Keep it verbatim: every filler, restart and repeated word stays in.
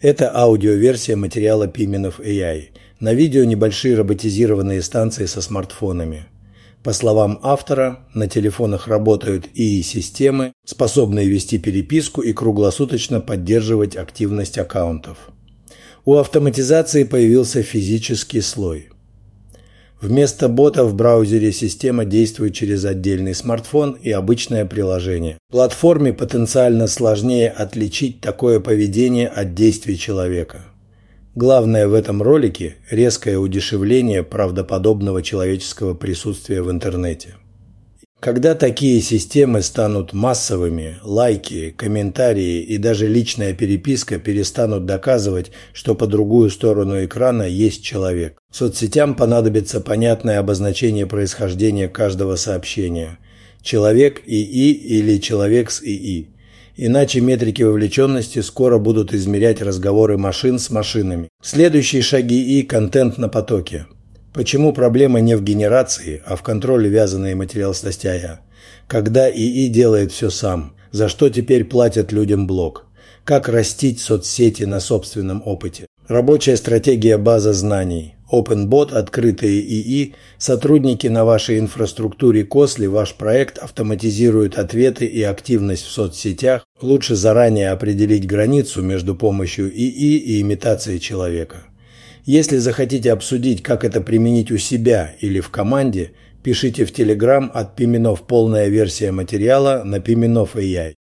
Это аудиоверсия материала Pimenov эй ай. На видео небольшие роботизированные станции со смартфонами. По словам автора, на телефонах работают ИИ системы, способные вести переписку и круглосуточно поддерживать активность аккаунтов. У автоматизации появился физический слой. Вместо бота в браузере система действует через отдельный смартфон и обычное приложение. Платформе потенциально сложнее отличить такое поведение от действий человека. Главное в этом ролике – резкое удешевление правдоподобного человеческого присутствия в интернете. Когда такие системы станут массовыми, лайки, комментарии и даже личная переписка перестанут доказывать, что по другую сторону экрана есть человек. Соцсетям понадобится понятное обозначение происхождения каждого сообщения – человек ИИ или человек с ИИ. Иначе метрики вовлеченности скоро будут измерять разговоры машин с машинами. Следующие шаги ИИ – контент на потоке. Почему проблема не в генерации, а в контроле вязаной материалостностяя? Когда ИИ делает все сам, за что теперь платят людям блок? Как растить соцсети на собственном опыте? Рабочая стратегия база знаний. OpenBot, открытые ИИ, сотрудники на вашей инфраструктуре Косли ваш проект автоматизируют ответы и активность в соцсетях. Лучше заранее определить границу между помощью ИИ и имитацией человека. Если захотите обсудить, как это применить у себя или в команде, пишите в Telegram от Pimenov полная версия материала на Pimenov эй ай.